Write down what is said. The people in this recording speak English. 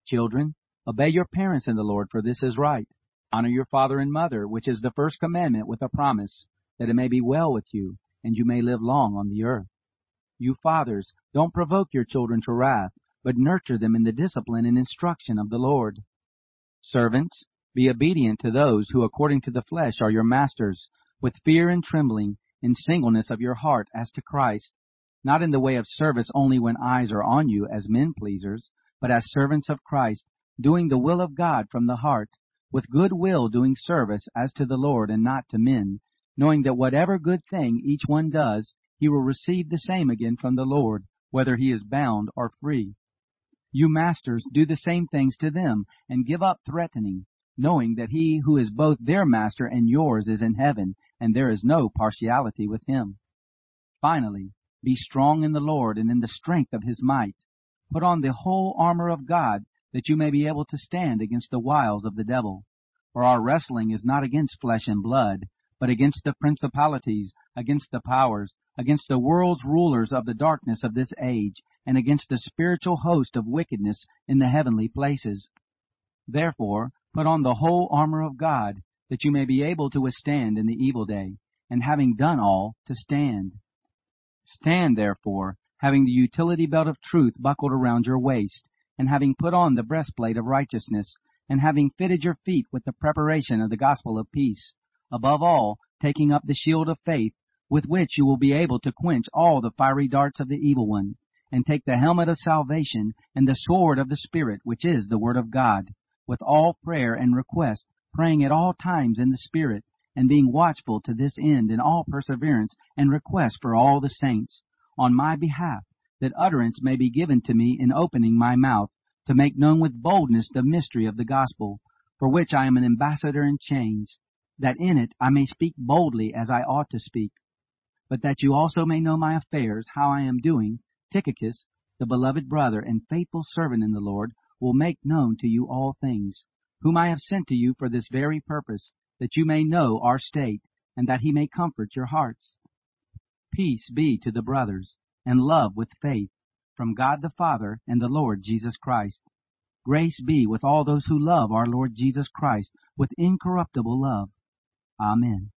Children, obey your parents in the Lord, for this is right. Honor your father and mother, which is the first commandment with a promise, that it may be well with you, and you may live long on the earth. You fathers, don't provoke your children to wrath, but nurture them in the discipline and instruction of the Lord. Servants, be obedient to those who according to the flesh are your masters, with fear and trembling, in singleness of your heart as to Christ, not in the way of service only when eyes are on you as men-pleasers, but as servants of Christ, doing the will of God from the heart, with good will doing service as to the Lord and not to men, knowing that whatever good thing each one does, he will receive the same again from the Lord, whether he is bound or free. You masters, do the same things to them, and give up threatening, knowing that he who is both their master and yours is in heaven, and there is no partiality with him. Finally, be strong in the Lord and in the strength of his might. Put on the whole armor of God, that you may be able to stand against the wiles of the devil. For our wrestling is not against flesh and blood, but against the principalities, against the powers, against the world's rulers of the darkness of this age, and against the spiritual host of wickedness in the heavenly places. Therefore, put on the whole armor of God, that you may be able to withstand in the evil day, and having done all, to stand. Stand, therefore, having the utility belt of truth buckled around your waist, and having put on the breastplate of righteousness, and having fitted your feet with the preparation of the gospel of peace, above all, taking up the shield of faith, with which you will be able to quench all the fiery darts of the evil one, and take the helmet of salvation and the sword of the Spirit, which is the word of God, with all prayer and request, praying at all times in the Spirit, and being watchful to this end in all perseverance and request for all the saints, on my behalf, that utterance may be given to me in opening my mouth, to make known with boldness the mystery of the gospel, for which I am an ambassador in chains, that in it I may speak boldly as I ought to speak. But that you also may know my affairs, how I am doing, Tychicus, the beloved brother and faithful servant in the Lord, will make known to you all things, whom I have sent to you for this very purpose, that you may know our state, and that he may comfort your hearts. Peace be to the brothers, and love with faith, from God the Father and the Lord Jesus Christ. Grace be with all those who love our Lord Jesus Christ with incorruptible love. Amen.